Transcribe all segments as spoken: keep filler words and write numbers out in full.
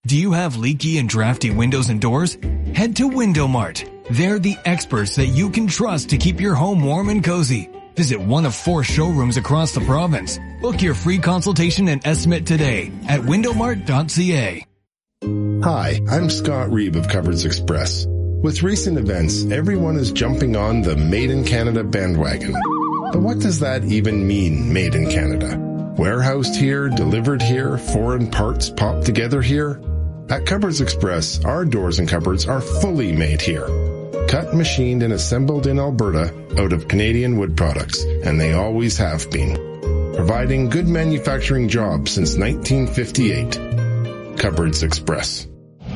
Do you have leaky and drafty windows and doors? Head to Window Mart. They're the experts that you can trust to keep your home warm and cozy. Visit one of four showrooms across the province. Book your free consultation and estimate today at window mart dot c a. Hi, I'm Scott Reeb of Cupboards Express. With recent events, everyone is jumping on the Made in Canada bandwagon. But what does that even mean, Made in Canada? Warehoused here, delivered here, foreign parts popped together here? At Cupboards Express, our doors and cupboards are fully made here. Cut, machined, and assembled in Alberta out of Canadian wood products, and they always have been. Providing good manufacturing jobs since nineteen fifty-eight. Cupboards Express.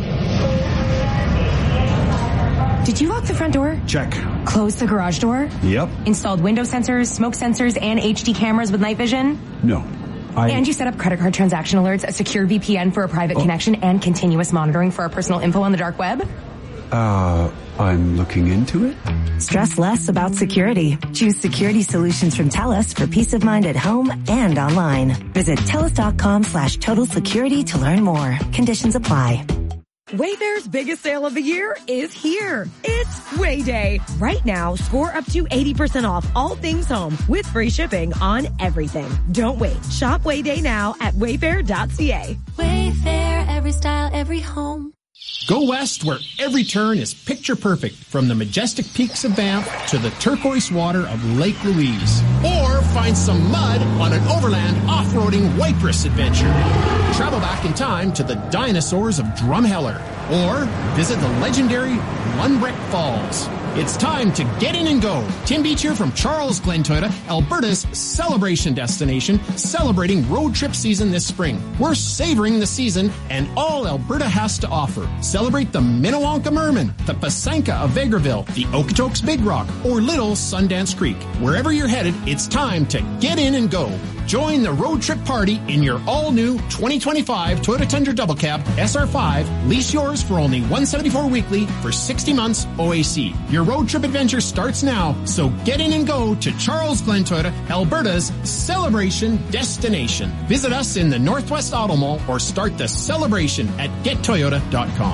Did you lock the front door? Check. Close the garage door? Yep. Installed window sensors, smoke sensors, and H D cameras with night vision? No. I... And you set up credit card transaction alerts, a secure V P N for a private oh. connection, and continuous monitoring for our personal info on the dark web? Uh, I'm looking into it. Stress less about security. Choose security solutions from TELUS for peace of mind at home and online. Visit telus.com slash total security to learn more. Conditions apply. Wayfair's biggest sale of the year is here. It's Way Day. Right now, score up to eighty percent off all things home with free shipping on everything. Don't wait. Shop Way Day now at wayfair dot c a. Wayfair, every style, every home. Go west where every turn is picture perfect, from the majestic peaks of Banff to the turquoise water of Lake Louise. Or find some mud on an overland off-roading Whitebrist adventure. Travel back in time to the dinosaurs of Drumheller. Or visit the legendary Lundbreck Falls. It's time to get in and go. Tim Beach here from Charles Glen Toyota, Alberta's celebration destination, celebrating road trip season this spring. We're savoring the season and all Alberta has to offer. Celebrate the Minnewanka Merman, the Pasanka of Vegreville, the Okotoks Big Rock, or Little Sundance Creek. Wherever you're headed, it's time to get in and go. Join the road trip party in your all-new twenty twenty-five Toyota Tundra Double Cab S R five. Lease yours for only one hundred seventy-four dollars weekly for sixty months O A C. Your road trip adventure starts now, so get in and go to Charles Glen Toyota, Alberta's celebration destination. Visit us in the Northwest Auto Mall or start the celebration at get toyota dot com.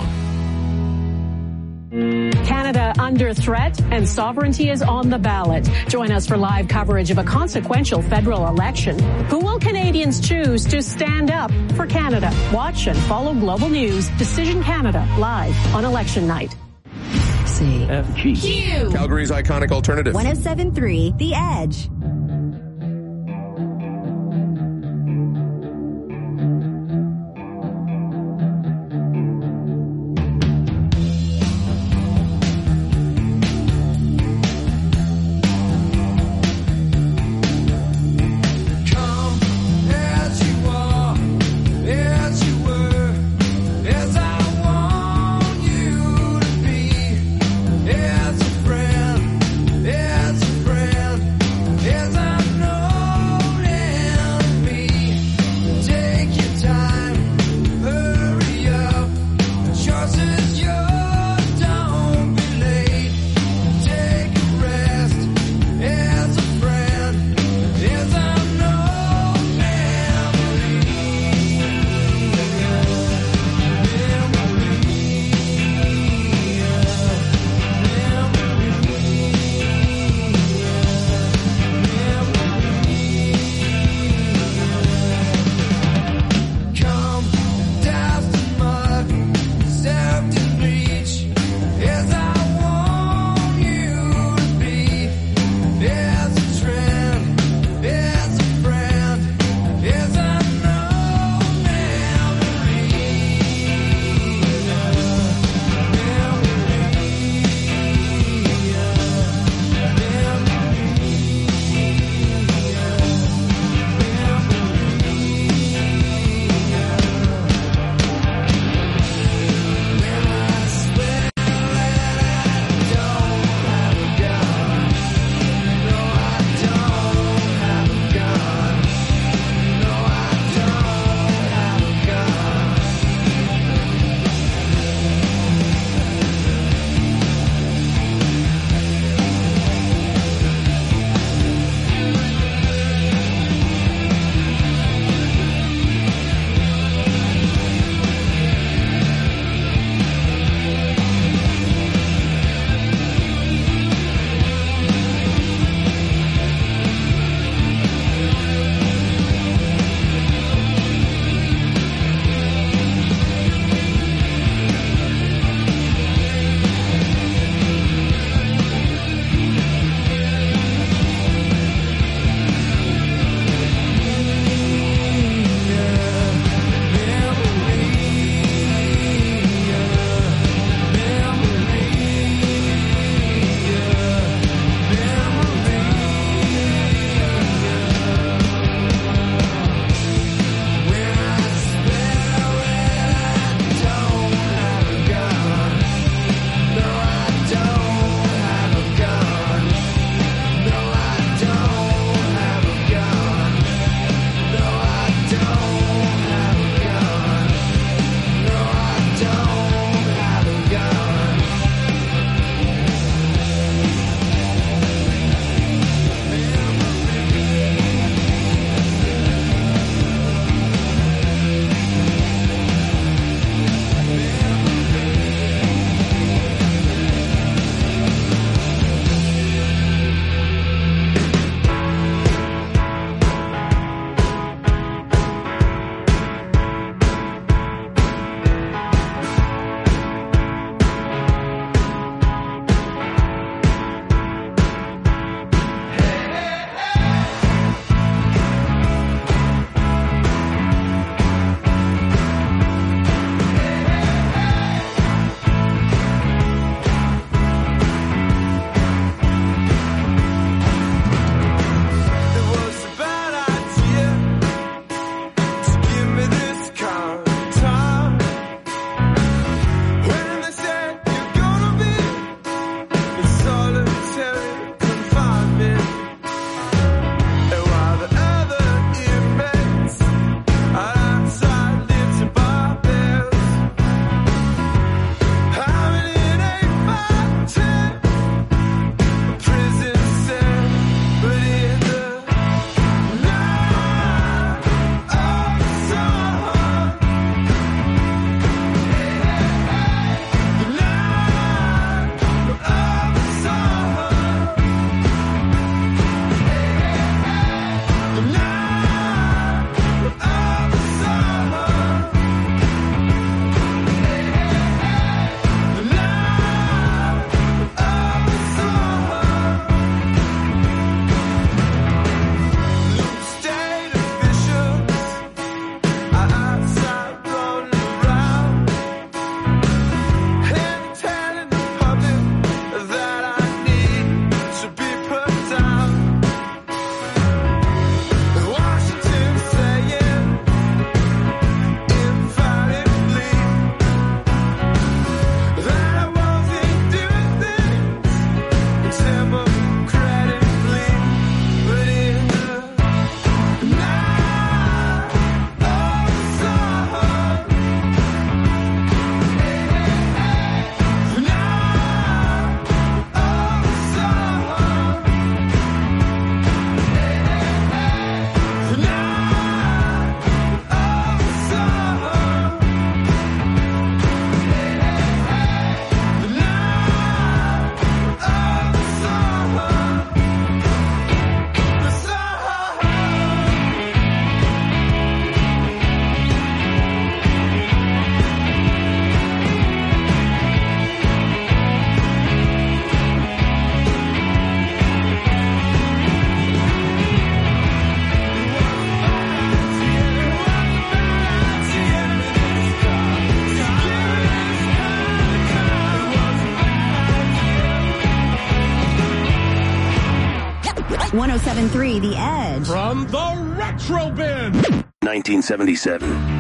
Canada under threat and sovereignty is on the ballot. Join us for live coverage of a consequential federal election. Who will Canadians choose to stand up for Canada? Watch and follow Global News Decision Canada live on election night. C F G Q Calgary's iconic alternative. one oh seven point three The Edge. Yeah. one oh seven point three The Edge. From the Retro Bin. nineteen seventy-seven.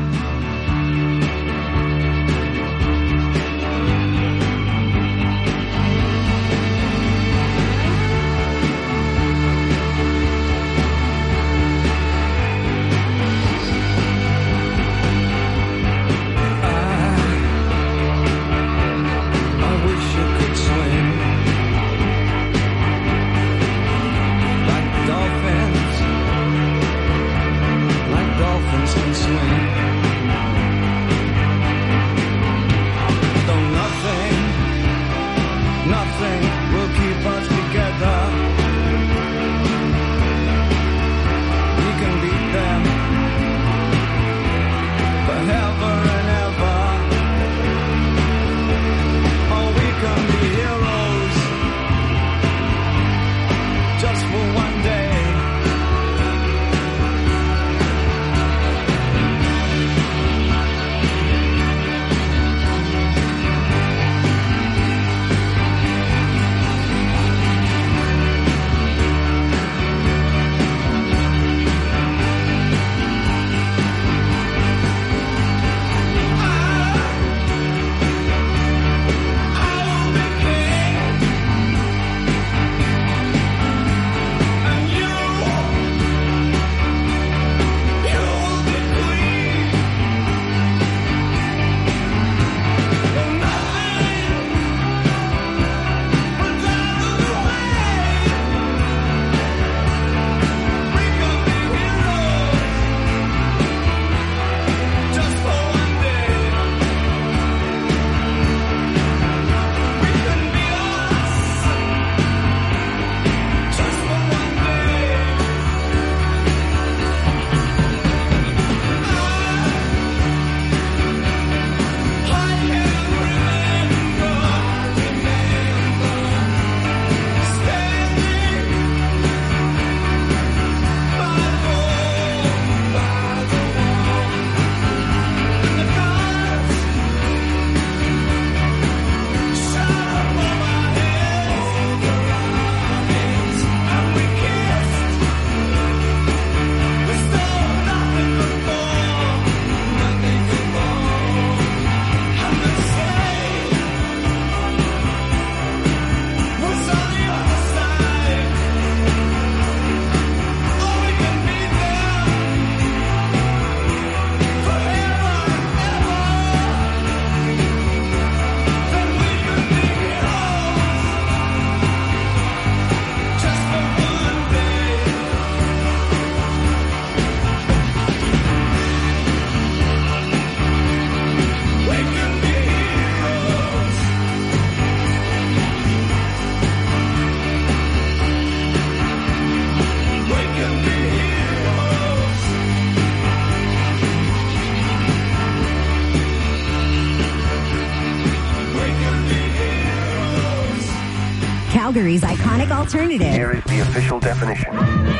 Calgary's iconic alternative. Here is the official definition.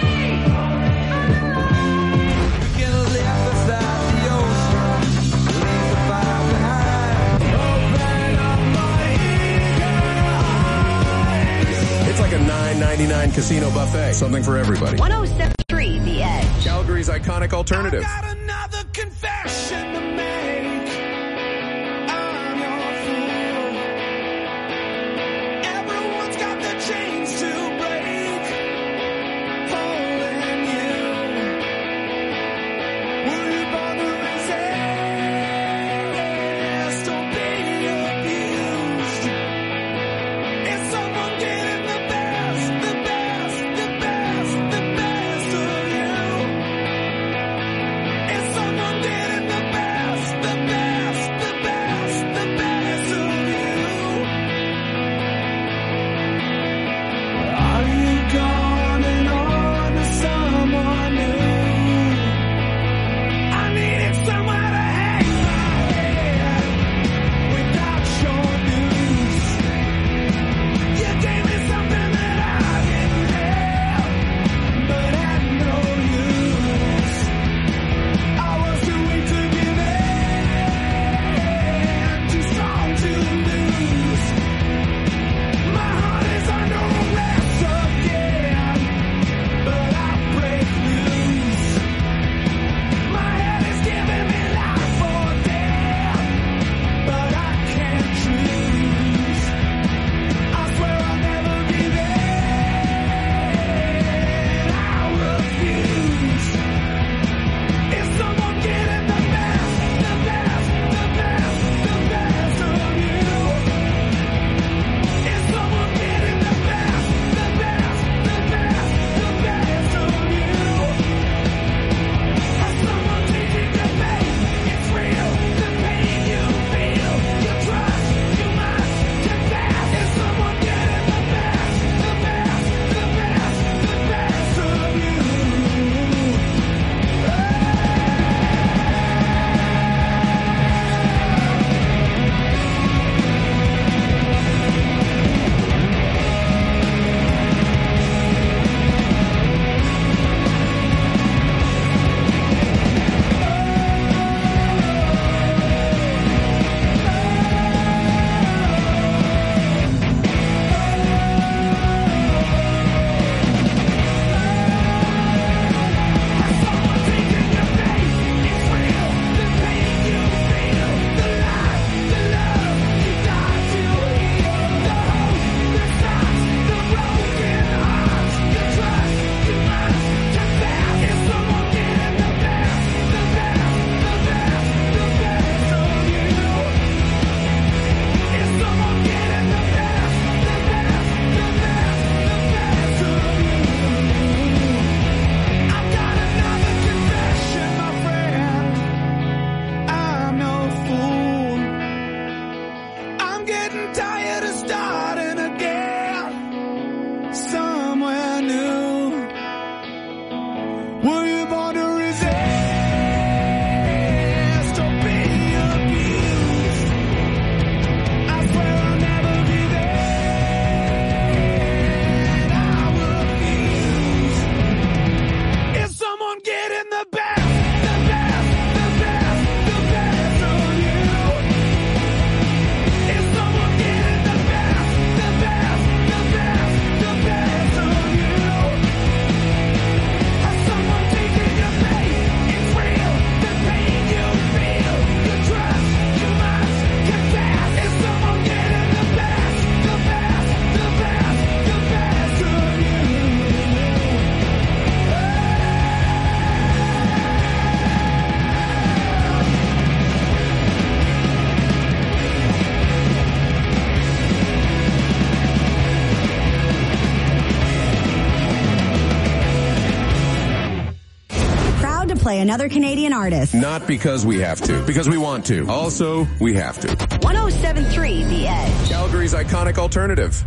It's like a nine ninety-nine casino buffet. Something for everybody. one oh seven point three The Edge. Calgary's iconic alternative. I got another confession to make. I'm your fool. Everyone's got the chains to break. Holding you. Will you bother resist? Don't be abused. Is someone getting the best, the best, the best, the best of you? Is play another Canadian artist. Not because we have to, because we want to. Also, we have to. one oh seven point three The Edge. Calgary's iconic alternative.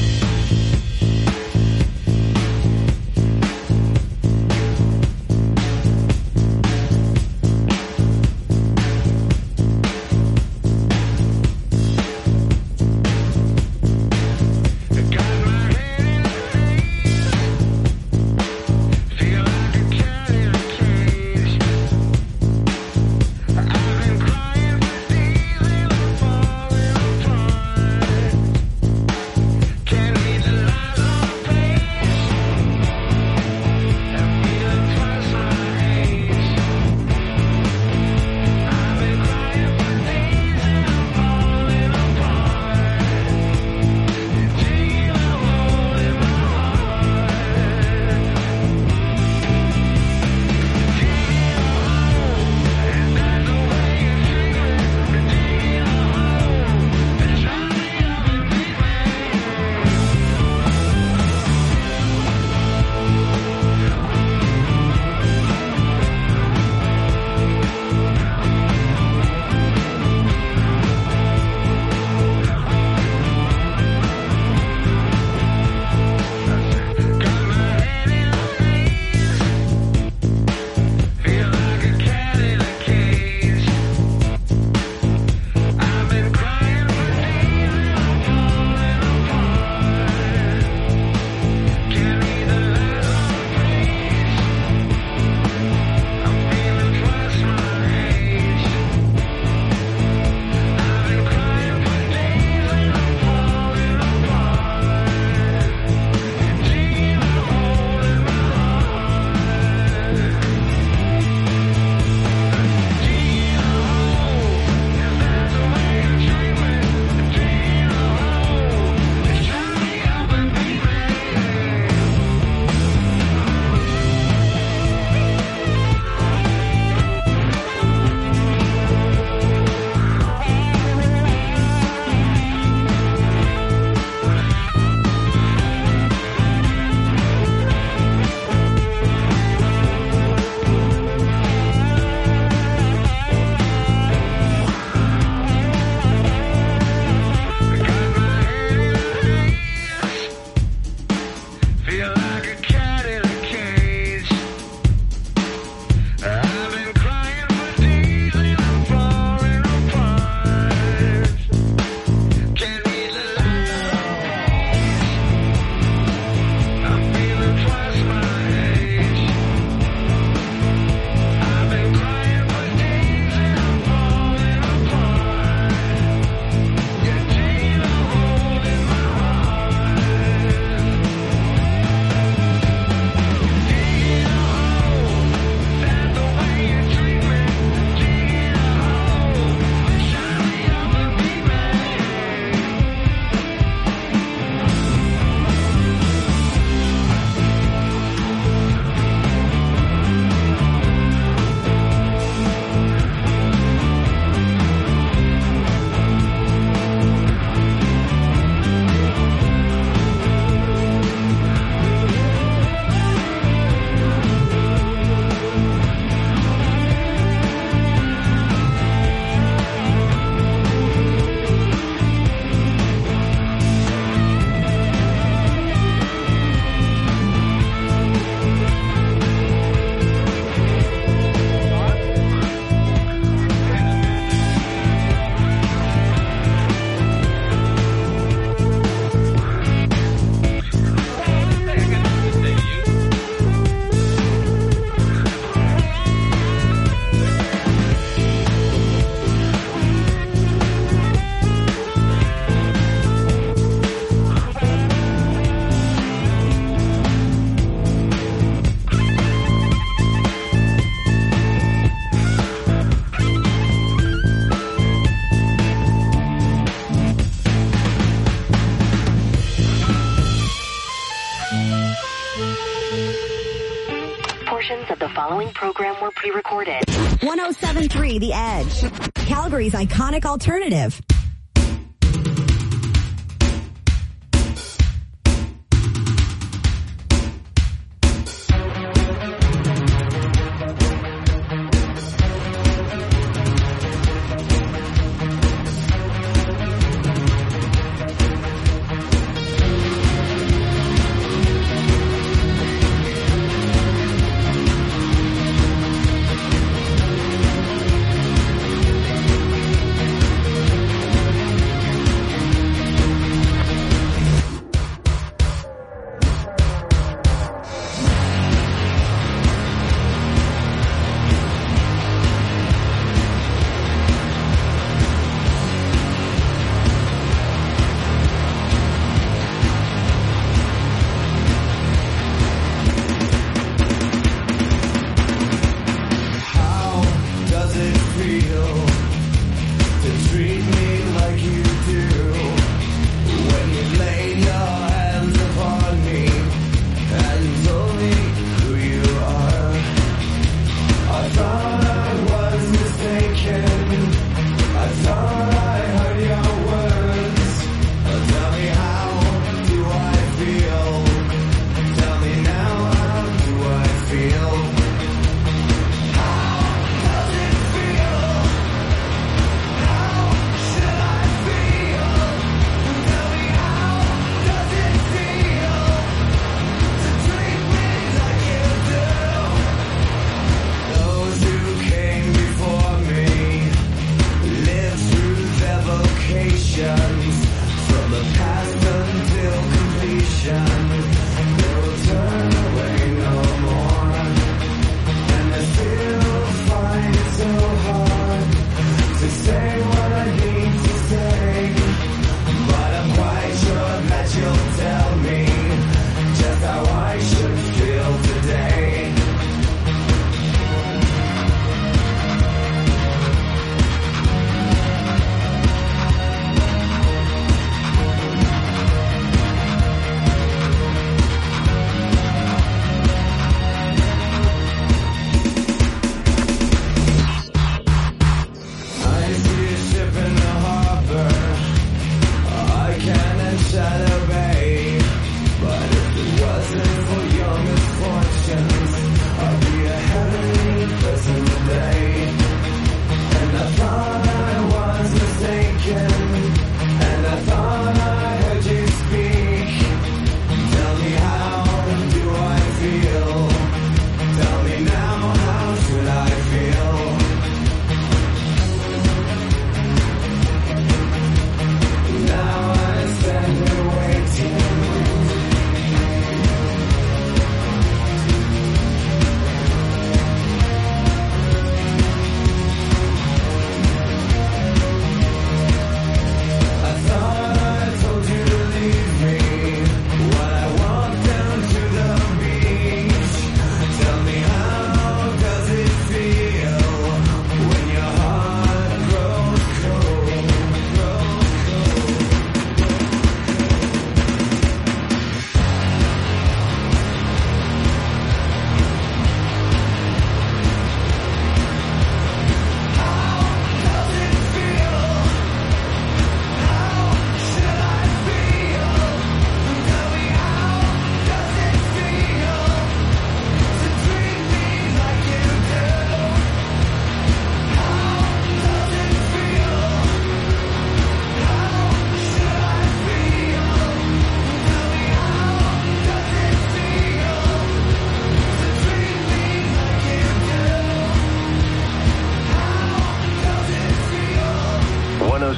Portions of the following program were pre-recorded. one oh seven point three The Edge. Calgary's iconic alternative.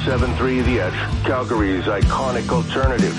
seven point three The Edge, Calgary's iconic alternative.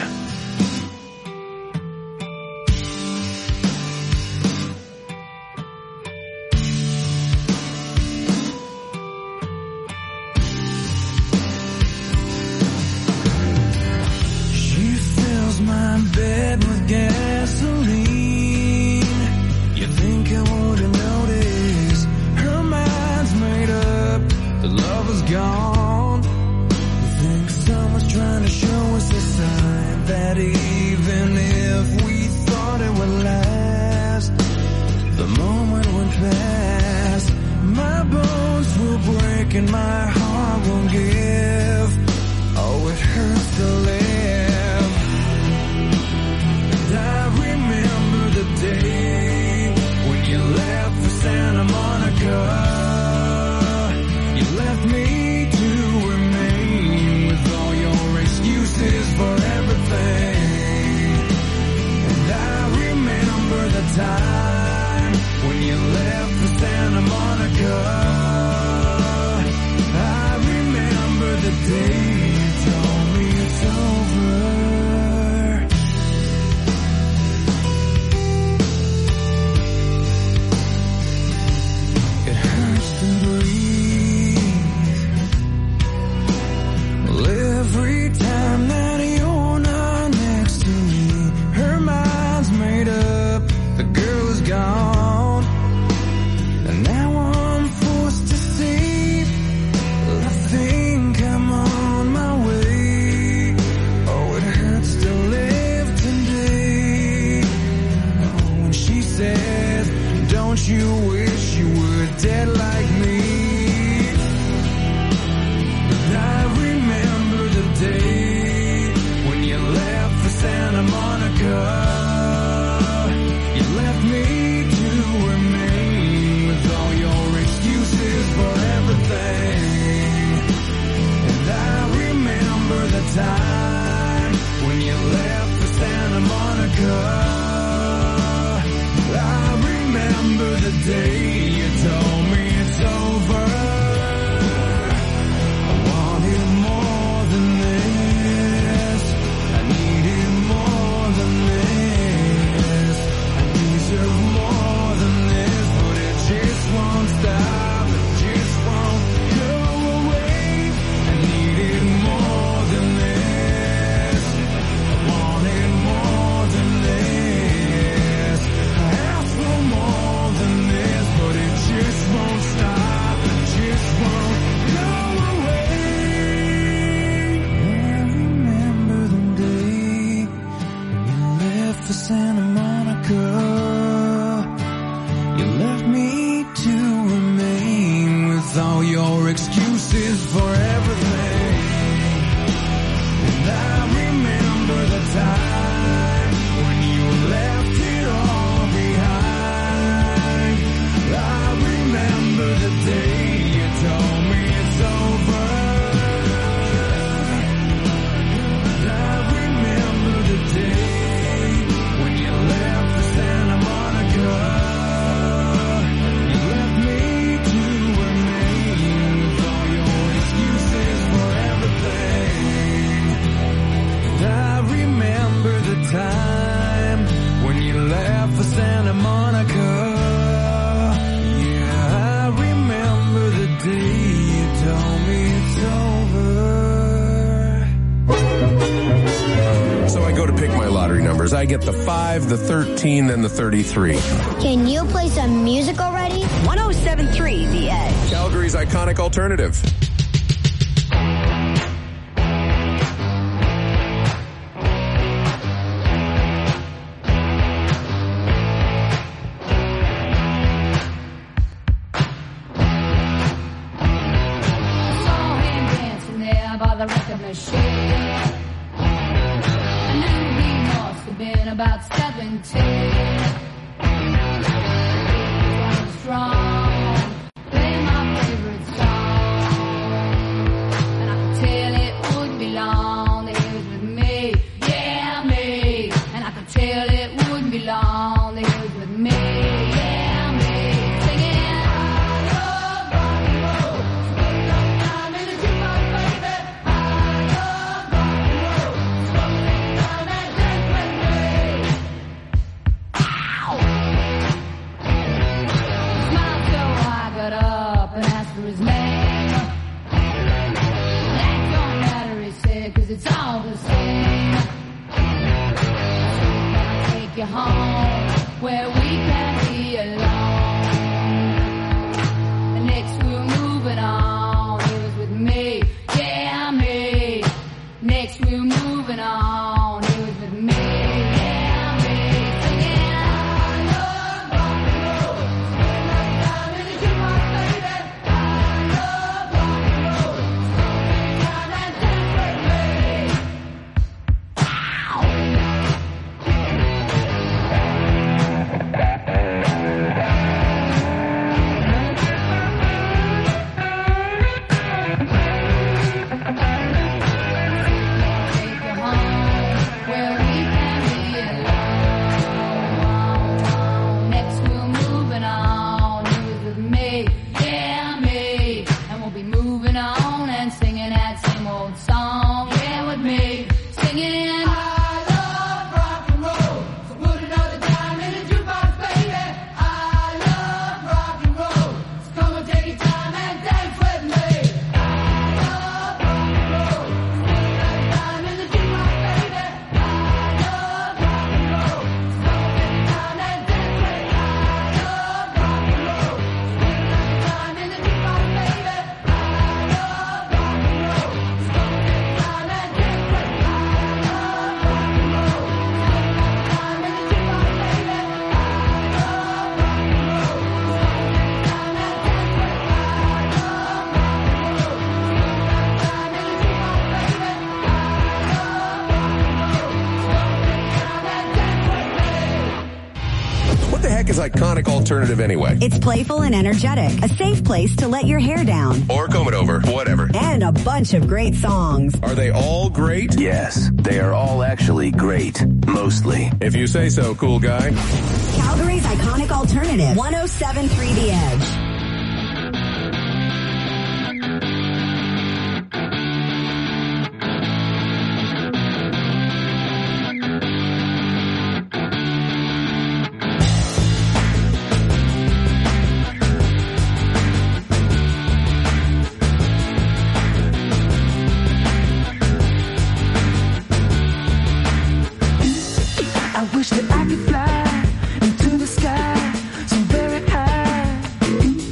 She fills my bed with gasoline. You think I wouldn't notice? Her mind's made up, the love is gone. You think someone's trying to show us a sign that even if we thought it would last, the moment went past. My bones will break and my heart won't give. Oh, it hurts to live. And I remember the day when you left for Santa Monica. You left me to remain with all your excuses for everything. And I remember the time when you left for Santa Monica. I remember the day you told me it's over. It hurts to breathe. Well, every time that you're not next to me, her mind's made up, the girl is gone. And now I'm forced to see, I think I'm on my way. Oh, it hurts to live today. Oh, when she says, don't you wish you were dead like me? But I remember the day when you left for Santa Monica. You left me to remain with all your excuses for everything. And I remember the time when you left for Santa Monica. I remember the day you told me it's over. I wanted more than this. I needed more than this. I deserve more than this, but it just won't stop. It just won't go away. I needed more than this. I wanted more than this. I asked for more than this, but it just won't stop. It just won't go away. I remember the day when you left for Santa Monica. You left me to remain with all your excuses for everything. And I remember the time when you left it all behind. I remember the day you told me it's over. I remember the day when you left for Santa Monica. You left me to remain with all your excuses for everything. And I remember the time when you left for Santa Monica. Yeah, I remember the day you told me it's over. So I go to pick my lottery numbers. I get the five, the thirteen, and the thirty-three. Can you play some music already? one oh seven point three The Edge. Calgary's iconic alternative. Saw him dancing there by the record machine. I knew he must have been about seventeen. Running strong, playing my favorite song, and I could tell it wouldn't be long that he was with me, yeah me, and I could tell it wouldn't be long that he was with me, yeah me, singing I love rock and roll, so put it up, I'm in the jukebox, baby. I it's all the same. I'll take you home where we can be alone. And next we're moving on. He was with me, yeah, me. Next we're moving on. He was with me, yeah, me. Singing, I love rock and roll. Spend my time in the jukebox, baby. I love rock and roll. Spend time and dance with me. Is iconic alternative anyway. It's playful and energetic, a safe place to let your hair down. Or comb it over, whatever. And a bunch of great songs. Are they all great? Yes, they are all actually great. Mostly. If you say so, cool guy. Calgary's iconic alternative, one oh seven point three The Edge. I wish that I could fly into the sky so very high.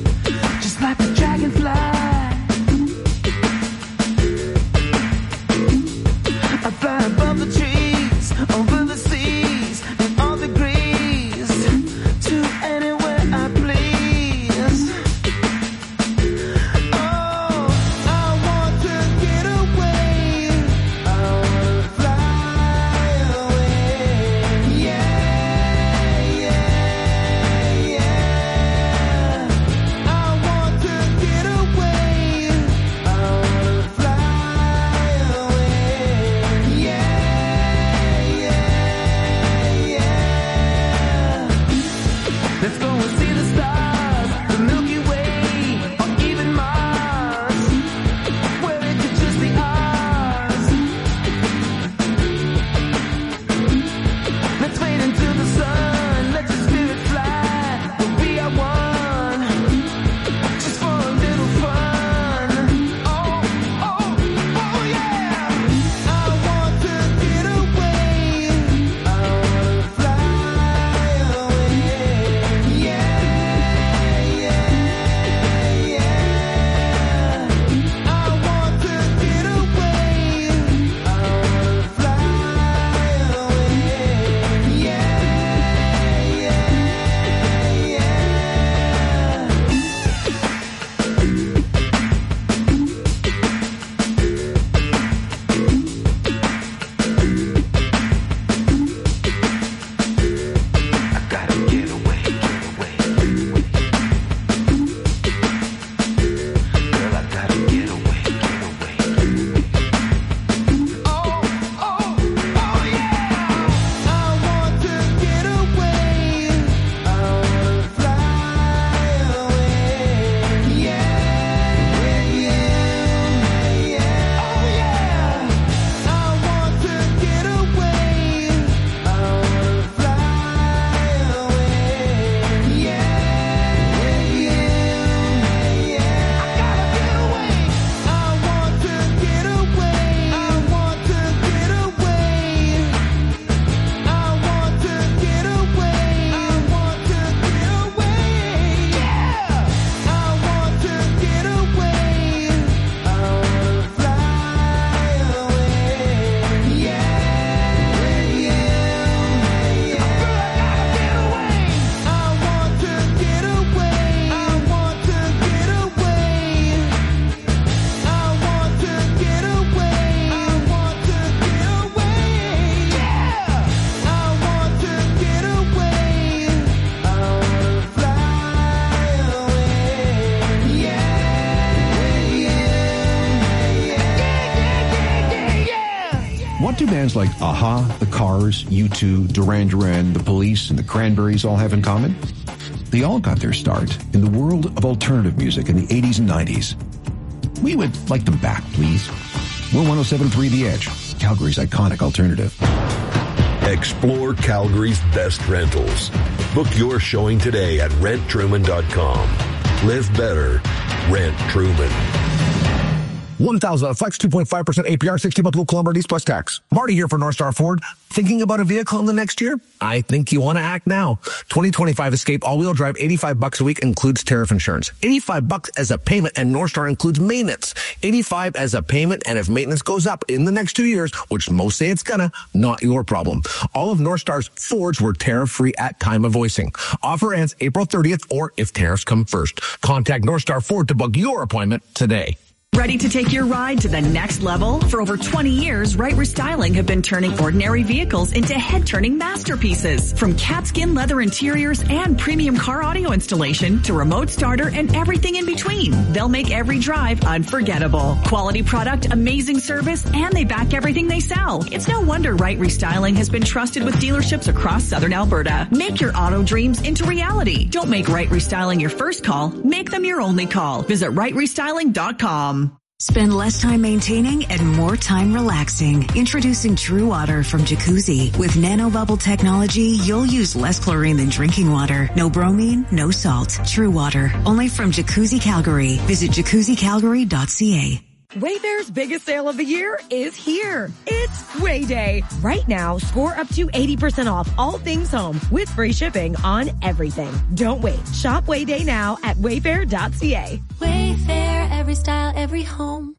What do bands like Aha, The Cars, U two, Duran Duran, The Police, and The Cranberries all have in common? They all got their start in the world of alternative music in the eighties and nineties. We would like them back, please. We're one oh seven point three The Edge, Calgary's iconic alternative. Explore Calgary's best rentals. Book your showing today at rent truman dot com. Live better. Rent Truman. one thousand Flex, two point five percent A P R, sixty month low kilometer lease plus tax. Marty here for North Star Ford. Thinking about a vehicle in the next year? I think you want to act now. twenty twenty-five Escape all-wheel drive, eighty-five bucks a week, includes tariff insurance. eighty-five bucks as a payment, and North Star includes maintenance. eighty-five as a payment, and if maintenance goes up in the next two years, which most say it's gonna, not your problem. All of North Star's Fords were tariff-free at time of voicing. Offer ends April thirtieth, or if tariffs come first. Contact North Star Ford to book your appointment today. Ready to take your ride to the next level? For over twenty years, Right Restyling have been turning ordinary vehicles into head-turning masterpieces. From catskin leather interiors and premium car audio installation to remote starter and everything in between, they'll make every drive unforgettable. Quality product, amazing service, and they back everything they sell. It's no wonder Right Restyling has been trusted with dealerships across southern Alberta. Make your auto dreams into reality. Don't make Right Restyling your first call. Make them your only call. Visit right restyling dot com. Spend less time maintaining and more time relaxing. Introducing True Water from Jacuzzi. With nanobubble technology, you'll use less chlorine than drinking water. No bromine, no salt. True Water. Only from Jacuzzi Calgary. Visit jacuzzi calgary dot c a. Wayfair's biggest sale of the year is here. It's Way Day. Right now, score up to eighty percent off all things home with free shipping on everything. Don't wait. Shop Way Day now at wayfair dot c a. Wayfair, every style, every home.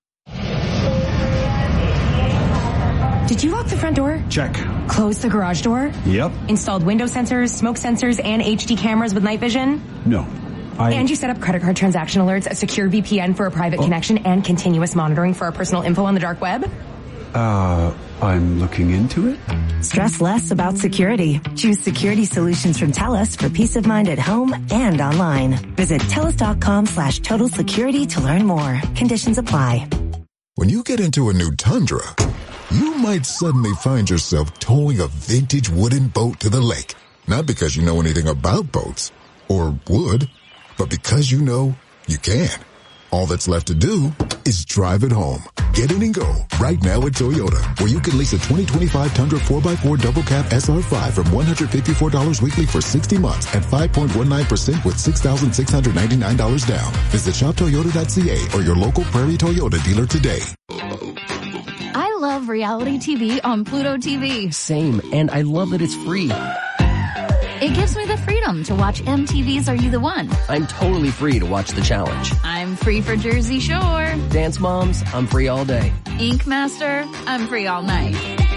Did you lock the front door? Check. Close the garage door? Yep. Installed window sensors, smoke sensors, and H D cameras with night vision? No. I... And you set up credit card transaction alerts, a secure V P N for a private oh. connection, and continuous monitoring for our personal info on the dark web? Uh, I'm looking into it. Stress less about security. Choose security solutions from TELUS for peace of mind at home and online. Visit telus dot com slash total security to learn more. Conditions apply. When you get into a new Tundra, you might suddenly find yourself towing a vintage wooden boat to the lake. Not because you know anything about boats, or would, but because you know you can. All that's left to do is drive it home. Get in and go right now at Toyota, where you can lease a twenty twenty-five Tundra four by four Double Cab S R five from one hundred fifty-four dollars weekly for sixty months at five point one nine percent with six thousand six hundred ninety-nine dollars down. Visit shop toyota dot c a or your local Prairie Toyota dealer today. I love reality T V on Pluto T V. Same, and I love that it's free. It gives me the freedom to watch M T V's Are You the One? I'm totally free to watch The Challenge. I'm free for Jersey Shore. Dance Moms, I'm free all day. Ink Master, I'm free all night.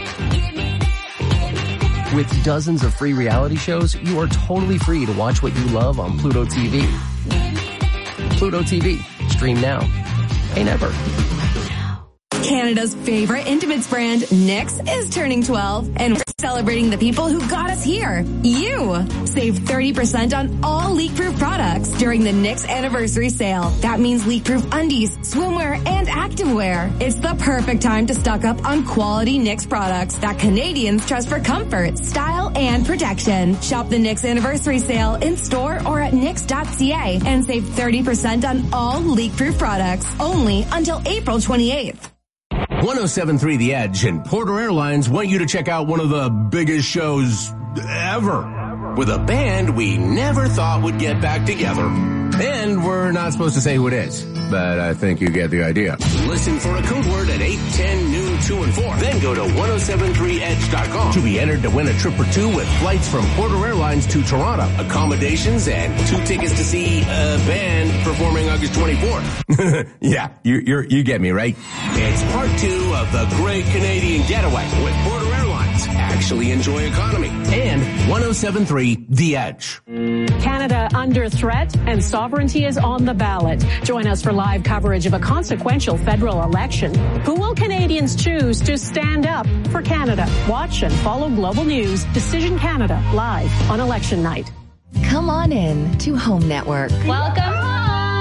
With dozens of free reality shows, you are totally free to watch what you love on Pluto T V. Pluto T V. Stream now. Pay never. Canada's favorite intimates brand, Knix, is turning twelve, and we're celebrating the people who got us here. You! Save thirty percent on all leak-proof products during the Knix anniversary sale. That means leak-proof undies, swimwear, and activewear. It's the perfect time to stock up on quality Knix products that Canadians trust for comfort, style, and protection. Shop the Knix anniversary sale in store or at knix dot c a and save thirty percent on all leak-proof products only until April twenty-eighth. one oh seven point three The Edge and Porter Airlines want you to check out one of the biggest shows ever with a band we never thought would get back together. And we're not supposed to say who it is, but I think you get the idea. Listen for a code word at eight, ten, noon, two, and four. Then go to one oh seven three edge dot com to be entered to win a trip or two with flights from Porter Airlines to Toronto, accommodations, and two tickets to see a band performing August twenty-fourth. Yeah, you you're, you get me, right? It's part two of the Great Canadian Getaway with Porter Airlines. Actually enjoy economy. And one oh seven point three The Edge. Canada under threat and sovereignty is on the ballot. Join us for live coverage of a consequential federal election. Who will Canadians choose to stand up for Canada? Watch and follow Global News Decision Canada live on election night. Come on in to Home Network. Welcome home.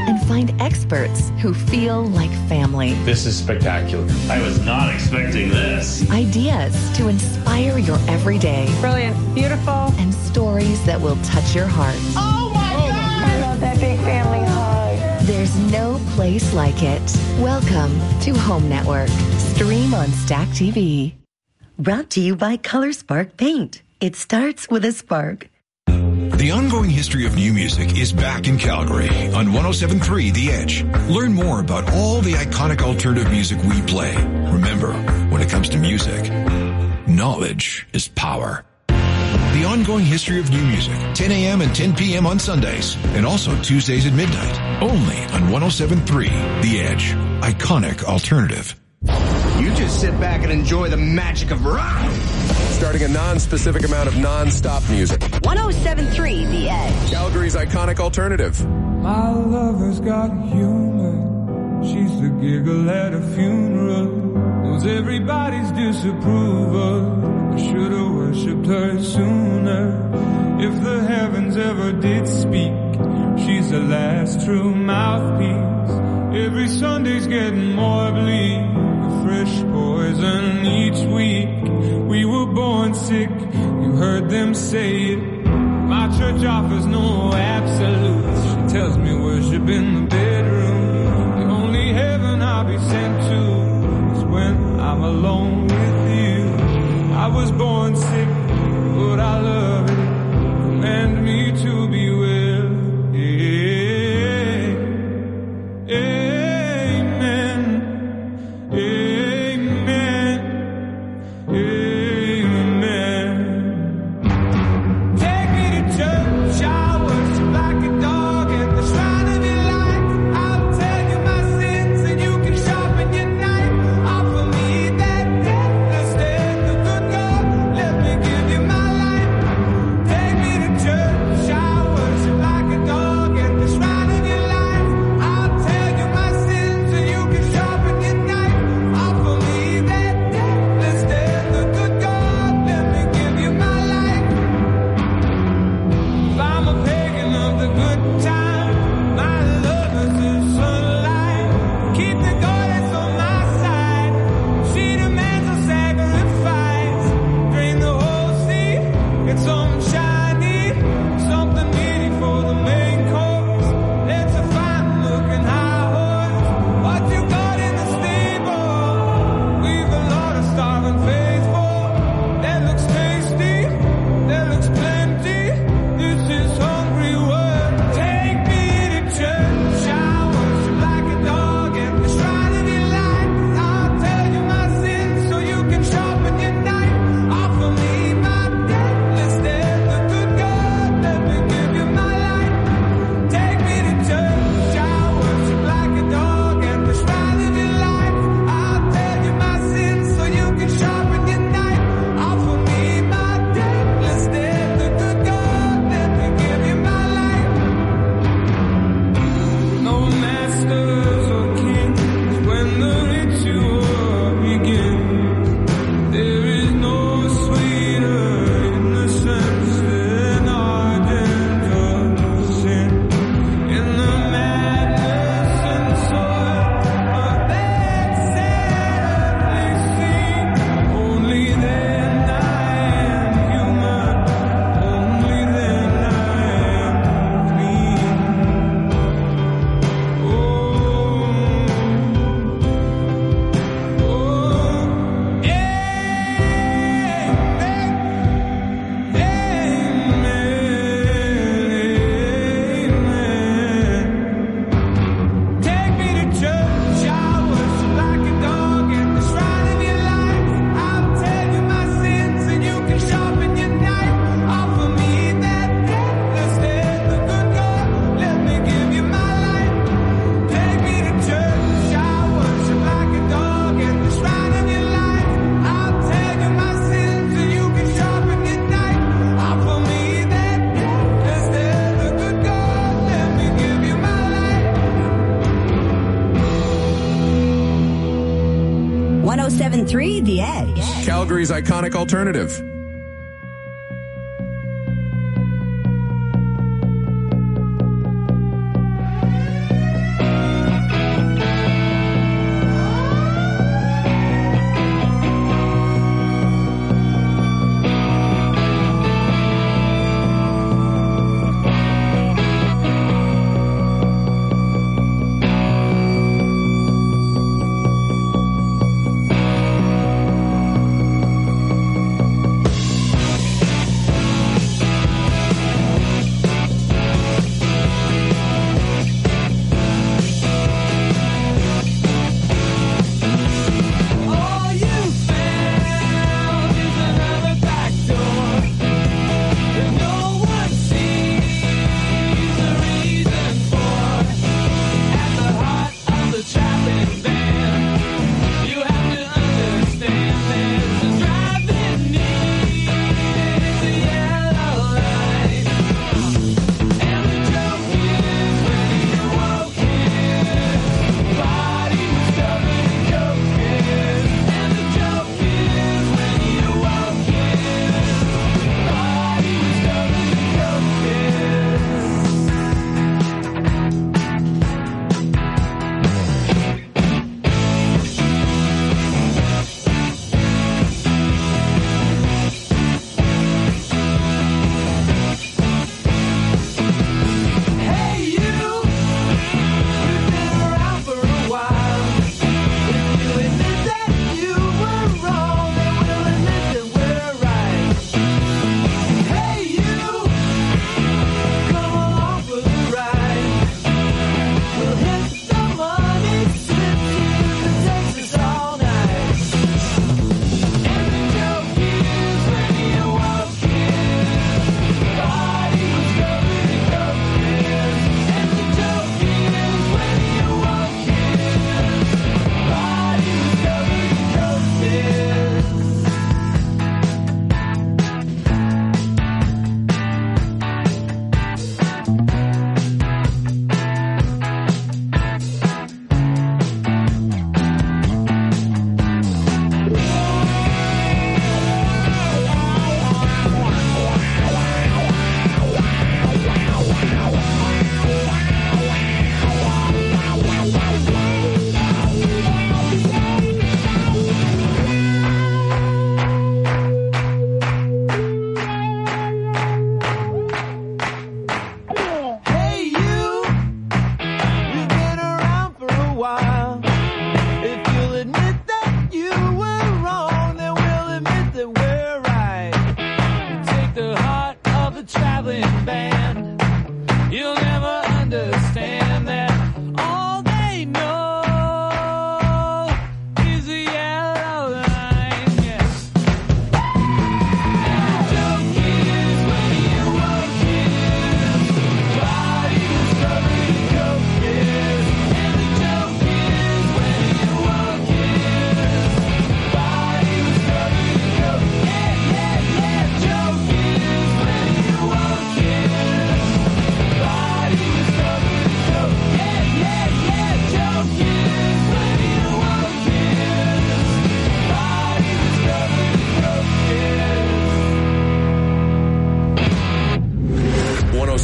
and find experts who feel like family. This is spectacular. I was not expecting this. Ideas to inspire your everyday. Brilliant. Beautiful. And stories that will touch your heart. Oh my God! I love that big family hug. There's no place like it. Welcome to Home Network. Stream on Stack T V. Brought to you by Color Spark Paint. It starts with a spark. The ongoing history of new music is back in Calgary on one oh seven point three The Edge. Learn more about all the iconic alternative music we play. Remember, when it comes to music, knowledge is power. The ongoing history of new music, ten a.m. and ten p.m. on Sundays, and also Tuesdays at midnight, only on one oh seven point three The Edge. Iconic alternative. You just sit back and enjoy the magic of rock. Starting a non-specific amount of non-stop music. one oh seven point three The Edge. Calgary's iconic alternative. My lover's got humor. She's the giggle at a funeral. Knows everybody's disapproval. I should have worshipped her sooner. If the heavens ever did speak, she's the last true mouthpiece. Every Sunday's getting more bleak. Fresh poison each week. We were born sick, you heard them say it. My church offers no absolutes. She tells me worship in the bedroom. The only heaven I'll be sent to is when I'm alone with you. I was born sick, but I love it. Command me to be well. Yeah. Yeah. one oh seven point three The Edge. Calgary's iconic alternative.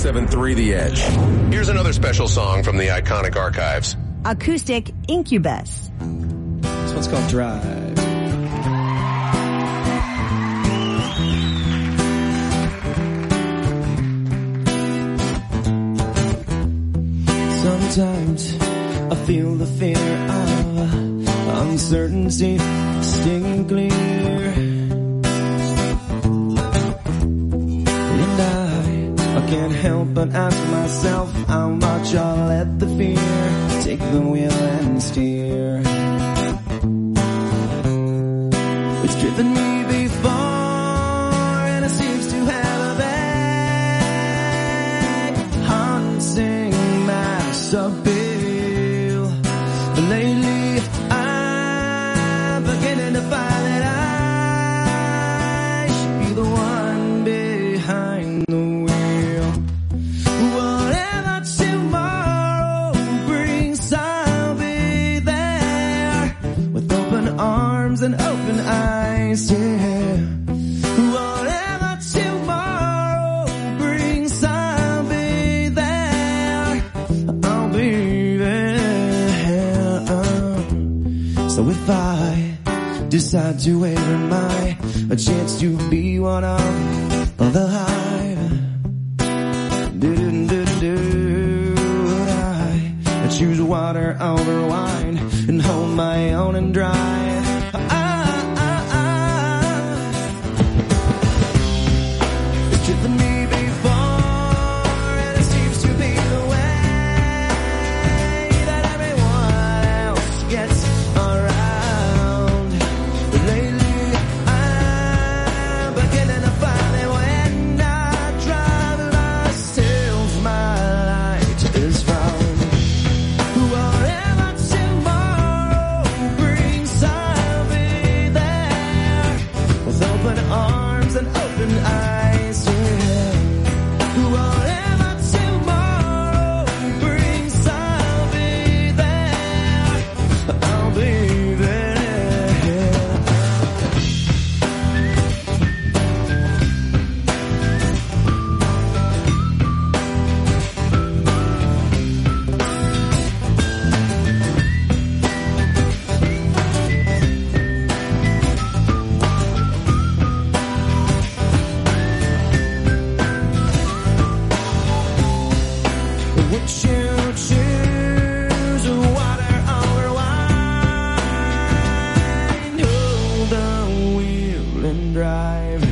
seven three The Edge. Here's another special song from the iconic archives. Acoustic Incubus. This one's called Drive. Sometimes I feel the fear of uncertainty stinging clear, and I, I can't help but ask myself how much I'll let the fear take the wheel and steer. It's driven me before, and it seems to have a bag haunting appeal. But lately I'm beginning to find that I should be the one behind the wheel. Whatever tomorrow brings, I'll be there with open arms and open eyes, yeah. Whatever tomorrow brings, I'll be there. So if I decide to wait, am I a chance to be one of the hive? Do-do-do-do. I, I choose water over wine and hold my own and drive. Ah, ah, ah. It's driven me before, and it seems to be the way that everyone else gets around. But lately I'm beginning to find that when I drive myself, my light is found. Whatever tomorrow brings, I'll be there with open arms and open eyes, yeah. Whatever tomorrow brings, I'll be there. I'll be there. Would you choose water over wine? Hold the wheel and drive.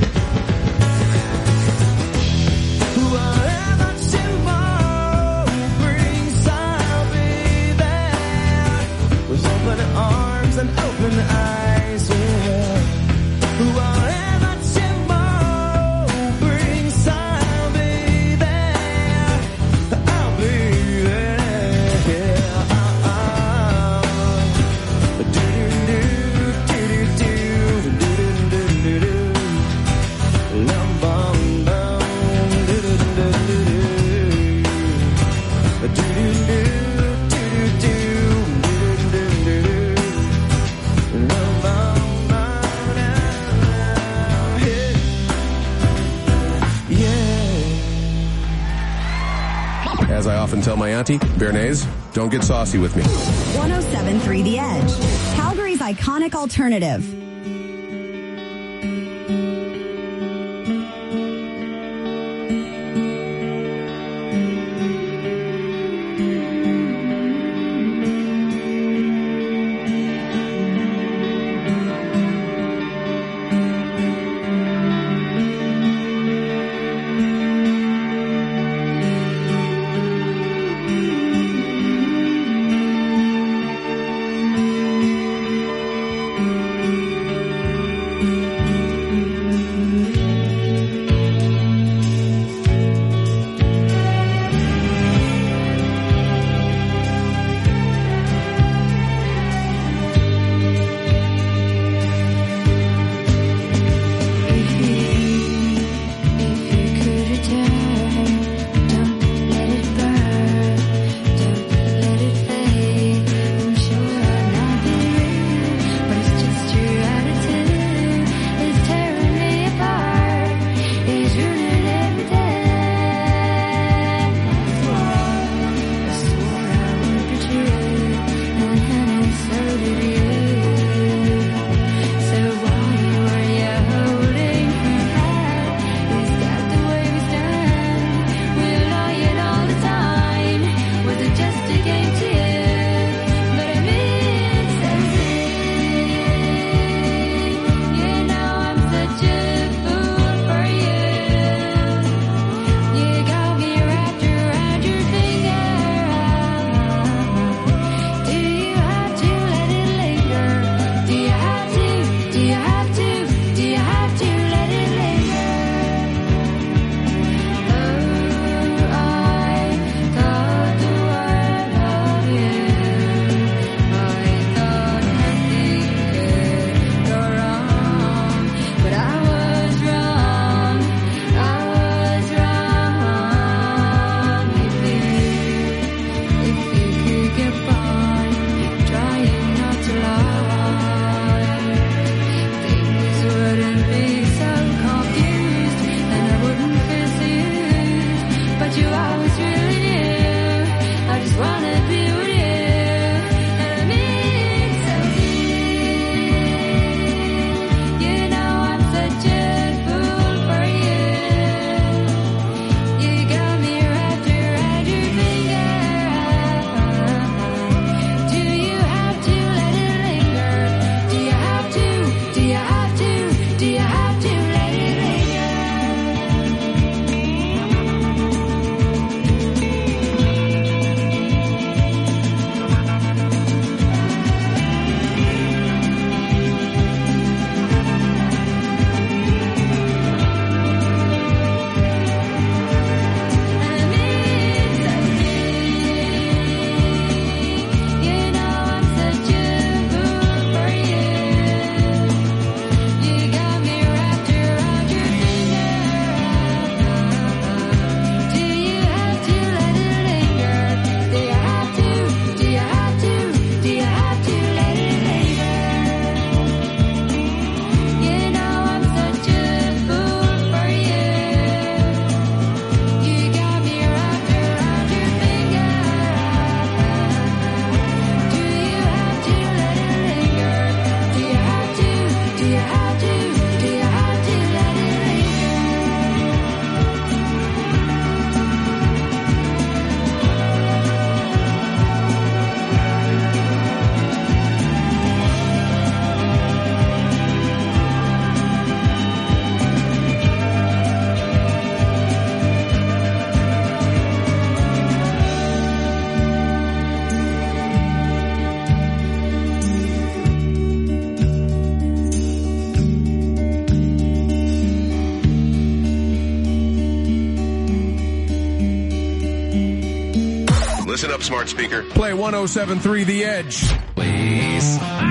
Whatever tomorrow brings, I'll be there with open arms and open eyes, yeah. Whatever tomorrow brings, I'll be there. I'll be there, yeah. Uh, uh. Do-do-do, do-do-do, do-do-do-do-do. Lum, bum, bum, do-do-do-do-do. Do-do-do, do-do-do, do-do-do-do-do. Lum, bum, bum, yeah. Yeah. As I often tell my auntie, Bernays, don't get saucy with me. one oh seven point three The Edge, Calgary's iconic alternative. up, smart speaker? Play one oh seven point three The Edge. Please.